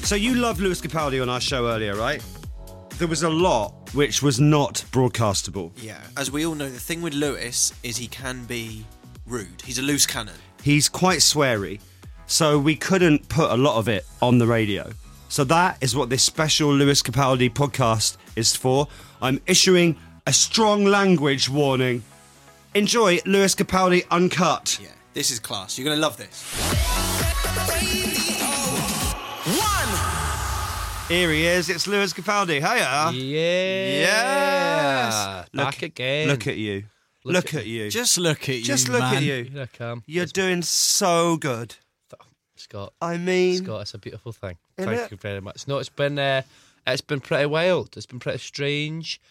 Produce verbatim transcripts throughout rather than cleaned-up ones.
So you loved Lewis Capaldi on our show earlier, right? There was a lot which was not broadcastable. Yeah, as we all know, the thing with Lewis is he can be rude. He's a loose cannon. He's quite sweary, so we couldn't put a lot of it on the radio. So that is what this special Lewis Capaldi podcast is for. I'm issuing a strong language warning. Enjoy Lewis Capaldi Uncut. Yeah, this is class. You're going to love this. Here he is. It's Lewis Capaldi. Hiya. Yeah. Yes. Back look, again. Look at you. Look, Look at, you. Just look at you, Just look man. at you. Here I come. You're It's- doing so good. Scott. I mean, Scott, it's a beautiful thing. Isn't Thank it? you very much. No, it's been uh, it's been pretty wild. It's been pretty strange.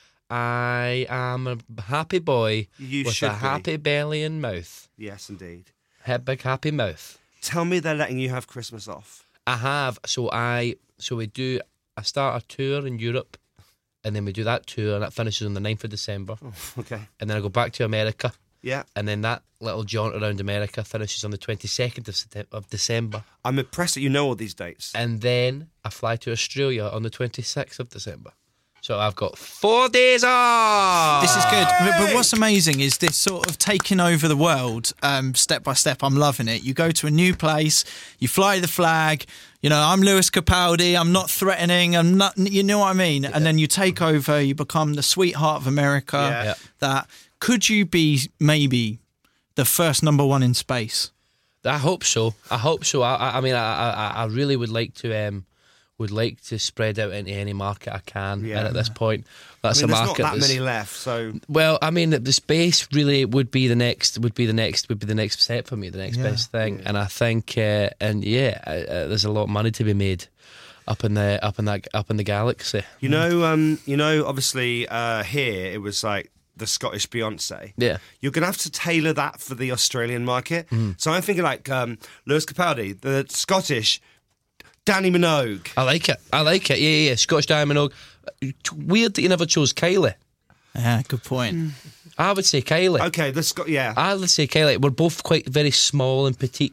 I am a happy boy You with should a be. happy belly and mouth. yes, indeed. A big happy mouth. Tell me they're letting you have Christmas off. I have. So I. So we do. I start a tour in Europe, and then we do that tour, and that finishes on the ninth of December. Okay. And then I go back to America, Yeah. and then that little jaunt around America finishes on the twenty-second of Septem- of December. I'm impressed that you know all these dates. And then I fly to Australia on the twenty-sixth of December. So I've got four days off. This is good. But, but what's amazing is this sort of taking over the world um, step by step. I'm loving it. You go to a new place, you fly the flag. You know, I'm Lewis Capaldi. I'm not threatening. I'm not, you know what I mean? Yeah. And then you take over, you become the sweetheart of America. Yeah. Yeah. That could you be maybe the first number one in space? I hope so. I hope so. I, I, I mean, I, I, I really would like to, um, would like to spread out into any market I can. Yeah. And at this point, that's I mean, a there's market. not that that's- many left, so Well, I mean, the space really would be the next, would be the next, would be the next step for me, the next Yeah. best thing. And I think, uh, and yeah, uh, uh, there's a lot of money to be made up in the, up in that, up in the galaxy. you know, um, you know, obviously uh, here it was like the Scottish Beyonce. Yeah. You're going to have to tailor that for the Australian market. Mm. So I'm thinking like um, Lewis Capaldi, the Scottish Danny Minogue. I like it. I like it. Yeah, yeah, yeah. Scottish Diamond. Weird that you never chose Kylie. Yeah, good point. I would say Kylie. Okay, the Scot, yeah. I would say Kylie. We're both quite very small and petite,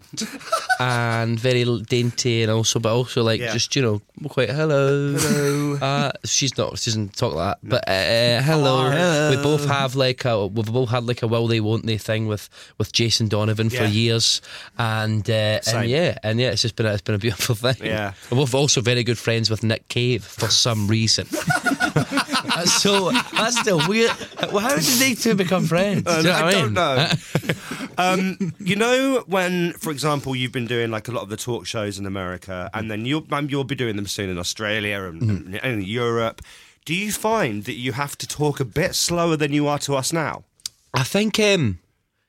and very dainty, and also, but also like Yeah. just you know, quite hello. Hello. Uh, she's not. She doesn't talk like that. But uh, hello. Hello. We both have like a. We've both had like a will they won't they thing with with Jason Donovan for Yeah. years, and uh, Same. and yeah, and yeah, it's just been a, it's been a beautiful thing. Yeah. We're both also very good friends with Nick Cave for some reason. That's so. That's still weird. Well, how did they two become friends? Uh, Do you know I what don't mean? know. um, you know when, for example, you've been doing like a lot of the talk shows in America, and then you'll um, you'll be doing them soon in Australia and, Mm-hmm. and in Europe. Do you find that you have to talk a bit slower than you are to us now? I think um,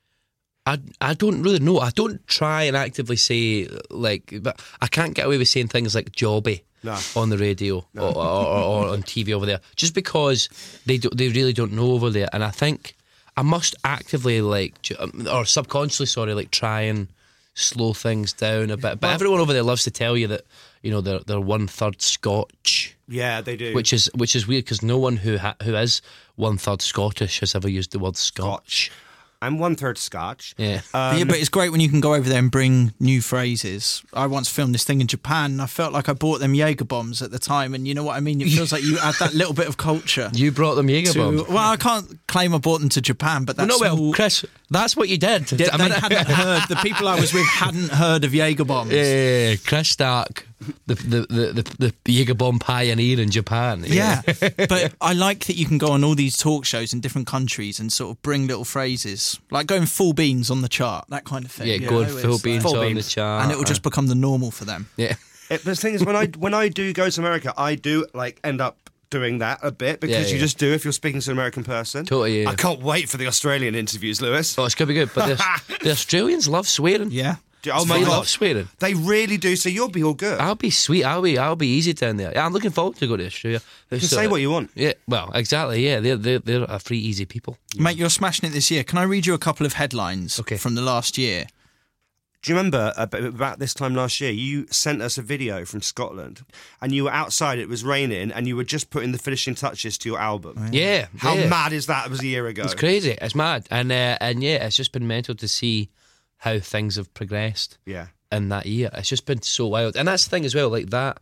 I I don't really know. I don't try and actively say like, but I can't get away with saying things like jobby No. on the radio or, or, or, or on T V over there, just because they do, they really don't know over there. And I think I must actively like j- um, or subconsciously, sorry, like try and slow things down a bit. But everyone over there loves to tell you that you know they're they're one third Scotch. Yeah, they do. Which is which is weird because no one who ha- who is one third Scottish has ever used the word Scotch. I'm one third Scotch. Yeah. Um, yeah, but it's great when you can go over there and bring new phrases. I once filmed this thing in Japan, and I felt like I bought them Jaeger bombs at the time, and you know what I mean? It feels like you add that little bit of culture. You brought them Jaeger to, bombs. well, I can't claim I bought them to Japan, but Well, that's no, well, Chris, that's what you did. Yeah, I they mean, hadn't heard. The people I was with hadn't heard of Jaeger bombs. yeah, yeah, yeah, Chris Stark, the the the the, the Jaeger bomb pioneer in Japan. Yeah, but I like that you can go on all these talk shows in different countries and sort of bring little phrases, like going full beans on the chart, that kind of thing. yeah, you going know, full it's beans like- Full on beans. the chart, and it will just become the normal for them. yeah. It, the thing is, when I when I do go to America, I do like end up doing that a bit because Yeah, you yeah. just do if you're speaking to an American person. Totally, yeah. I can't wait for the Australian interviews, Lewis. Oh, it's gonna be good. But the, the Australians love swearing. Yeah. Oh my they god, love swearing. they really do. So you'll be all good. I'll be sweet. I'll be. I'll be easy down there. Yeah, I'm looking forward to go to Australia. You can say what you want. Yeah. Well, exactly. Yeah, they're they're they're a free, easy people. Mate, you're smashing it this year. Can I read you a couple of headlines Okay. from the last year? Do you remember uh, about this time last year, you sent us a video from Scotland and you were outside, it was raining, and you were just putting the finishing touches to your album. Yeah. How yeah. mad is that? It was a year ago. It's crazy. It's mad. And uh, and yeah, it's just been mental to see how things have progressed Yeah. in that year. It's just been so wild. And that's the thing as well, like that,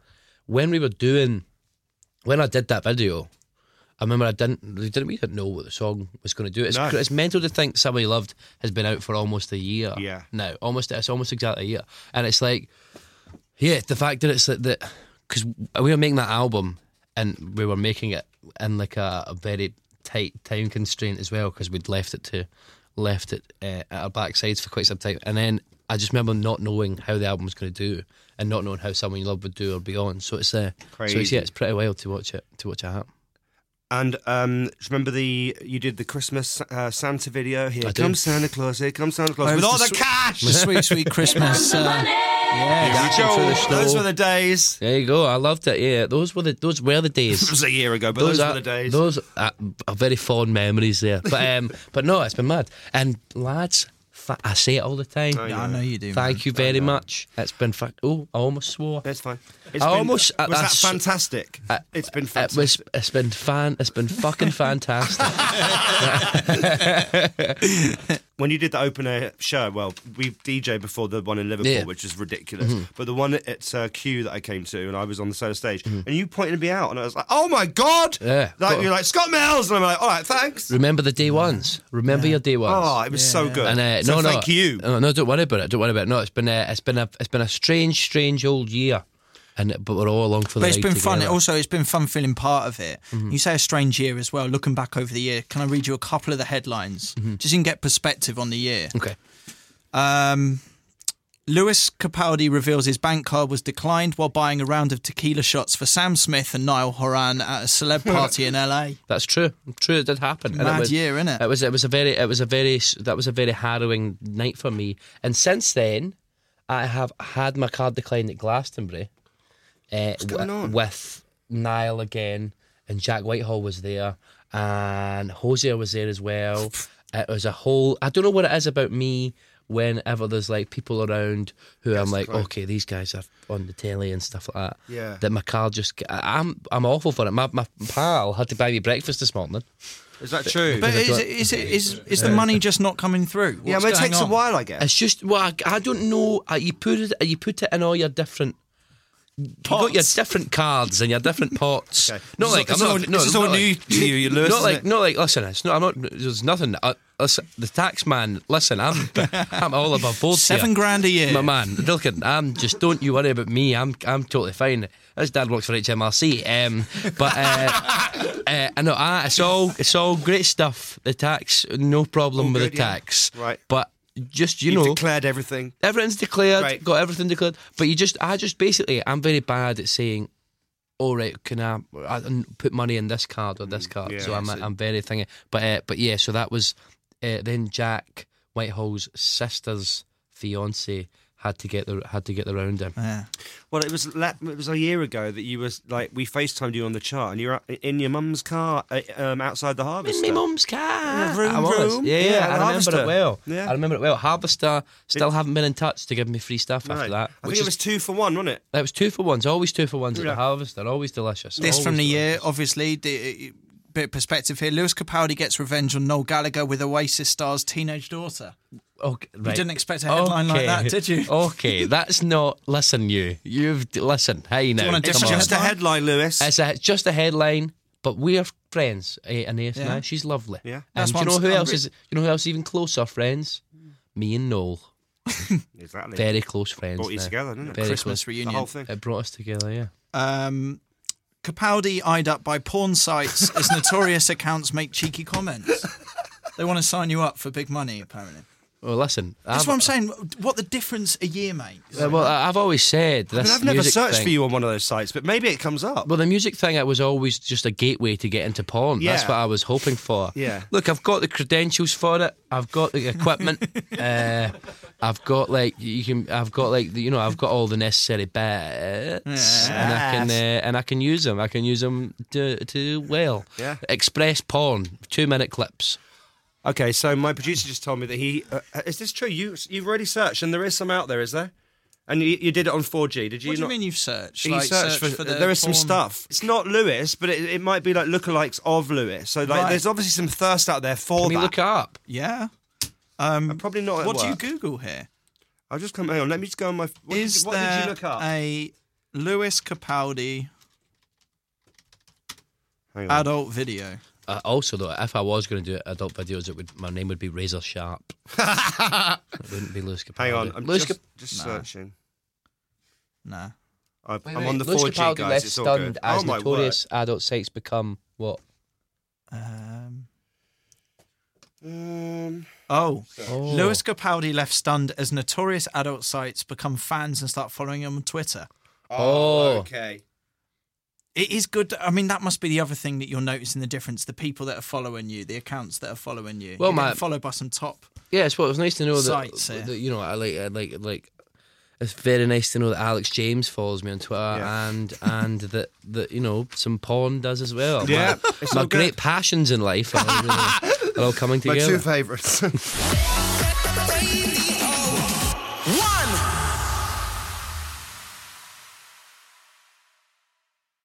when we were doing, when I did that video, I remember I didn't, we didn't, we didn't know what the song was going to do. It's, No. it's mental to think Somebody Loved has been out for almost a year. Yeah. Now, almost, it's almost exactly a year. And it's like, yeah, the fact that it's like that, because we were making that album and we were making it in like a, a very tight time constraint as well, because we'd left it to, left it uh, at our backsides for quite some time. And then I just remember not knowing how the album was going to do and not knowing how Someone You Love would do or beyond. So it's, uh, so it's, Crazy. yeah, it's pretty wild to watch it, to watch it happen. And um, remember the you did the Christmas uh, Santa video. Here I do. comes Santa Claus. Here comes Santa Claus Oh, with the all the sw- cash. The sweet, sweet Christmas. Uh, yeah, Dancing through the snow. Those were the days. There you go. I loved it. Yeah, those were the those were the days. It was a year ago, but those, are were the days. Those are, are very fond memories there. But um, but no, it's been mad. And lads, fa- I say it all the time. I yeah, I know you do. Thank man. you very much. It's been fa- oh, I almost swore. That's fine. It's I been, almost- was uh, that that's- fantastic? uh, it's been It fantastic. was. It's been fan. It's been fucking fantastic. When you did the open air show, well, we D J before the one in Liverpool, Yeah. which was ridiculous. But the one at uh, Q that I came to, and I was on the solo stage, Mm-hmm. and you pointed me out, and I was like, "Oh my god!" Yeah. Like Got- you're like Scott Mills, and I'm like, "All right, thanks." Remember the day ones. Remember your day ones. Oh, it was so Yeah. good. And uh, so no, no, thank you. No, no, don't worry about it. Don't worry about it. No, it's been a, it's been a, it's been a strange, strange old year, and but we're all along for the But it's ride been fun. together. Also, it's been fun feeling part of it. Mm-hmm. You say a strange year as well. Looking back over the year, can I read you a couple of the headlines? Mm-hmm. Just so you can get perspective on the year. Okay. Um, Lewis Capaldi reveals his bank card was declined while buying a round of tequila shots for Sam Smith and Niall Horan at a celeb party in L A. That's true. True, it did happen. And Mad it was, year, innit? It was. It was a very. It was a very. That was a very harrowing night for me. And since then, I have had my card declined at Glastonbury. Uh, going on? With Niall again, and Jack Whitehall was there, and Hosier was there as well. It was a whole. I don't know what it is about me. Whenever there's like people around who I'm like, declined. okay, these guys are on the telly and stuff like that. Yeah. That my card just. I- I'm. I'm awful for it. My my pal had to buy me breakfast this morning. Is that true? But is it, is it is is the money just not coming through? yeah, What's but it going takes on? a while, I guess. It's just well, I, I don't know. Uh, You put it, you put it in all your different. You got your Pots. different cards and your different pots. Okay. Not like This I'm is not. all- no, this is not all like, new to you, Lewis, Not isn't like, it? not like. Listen, it's not. I'm not. There's nothing. Uh, listen, the tax man. Listen, I'm. I'm all above board. Seven here. grand a year. My man, look, I'm just. Don't you worry about me. I'm. I'm totally fine. His dad works for H M R C. Um, but uh, uh, I know. Ah, it's all. It's all great stuff. The tax, no problem All with good, the yeah. tax. Right. But just you You've know. declared everything. Everything's declared, Right. got everything declared. But you just, I just basically, I'm very bad at saying, all right, can I, I put money in this card or this card? yeah, so I'm, so- I'm very thinking. But uh, but yeah, so that was uh, then Jack Whitehall's sister's fiance had to get the had to get the round in. Yeah. Well, it was le- it was a year ago that you was like we FaceTimed you on the chart, and you're in your mum's car uh, um, outside the In Harvester. my mum's car. Yeah, vroom, I was. vroom. Yeah, Yeah, yeah, the I remember Harvester. it well. Yeah. I remember it well. Harvester still haven't been in touch to give me free stuff Right. after that. I which think it is- was two for one, wasn't it? It was two for ones. Always two for ones at Yeah. the Harvester. Always delicious. This from always the year, delicious. obviously. The, bit of perspective here. Lewis Capaldi gets revenge on Noel Gallagher with Oasis star's teenage daughter. Okay, You right. didn't expect a headline like Okay. that, did you? Okay, that's not. Listen, you. You've listen. Hey, now. you want a It's Come come on. just a headline, Lewis. on. It's a, just a headline, but we're friends. eh, Anais and Yeah. I. She's lovely. Yeah. That's And do what you know I'm who s- else I'm is? You know who else is even closer friends? Me and Noel. Exactly. Very close friends. Brought you now. together, didn't it? Very Christmas close. The reunion. whole thing. It brought us together. Yeah. Um, Capaldi eyed up by porn sites as notorious accounts make cheeky comments. They want to sign you up for big money, apparently. Well, listen. That's I've, what I'm saying. What the difference a year makes. uh, well, I- I've always said I mean, this. I've never music searched thing- for you on one of those sites, but maybe it comes up. Well, the music thing, it was always just a gateway to get into porn. That's Yeah. what I was hoping for. Yeah. Look, I've got the credentials for it. I've got the equipment. uh, I've got like you can. I've got like the- you know. I've got all the necessary bits, and I can uh, and I can use them. I can use them to to well. Yeah. Express porn, two minute clips. Okay, so my producer just told me that he uh, is this true? You you've already searched, and there is some out there, is there? And you, you did it on four G, did you? What do you not? mean you've searched? You Like, searched search for, the there is some porn- stuff. It's not Lewis, but it, it might be like lookalikes of Lewis. So like, Right. there's obviously some thirst out there for Let me that. look it up. Yeah. Um, Probably not. At what do you work. Google here? I'll just come. Hang on. Let me just go on my. What, Is did, you- what there did you look up? a Lewis Capaldi Hang on. adult video. Uh, also, though, if I was going to do adult videos, it would my name would be Razor Sharp. It wouldn't be Lewis Capaldi. Hang on, I'm Lewis just, Cap- just Nah. searching. Nah. I, Wait, I'm wait, on the Lewis four G, Capaldi guys. left It's all stunned good. as Oh my notorious adult sites become what? Um, word. Um, oh. Oh. Lewis Capaldi left stunned as notorious adult sites become fans and start following him on Twitter. Oh. okay. It is good. I mean, that must be the other thing that you're noticing the difference. The people that are following you, the accounts that are following you. Well, You're getting my- followed by some top. Yeah, it's well, it was nice to know that, Sites, yeah. that you know, I like, I like, like. It's very nice to know that Alex James follows me on Twitter, Yeah. and and that that you know some porn does as well. Yeah, my, it's my all good. great passions in life are, really, are all coming My together. two favourites.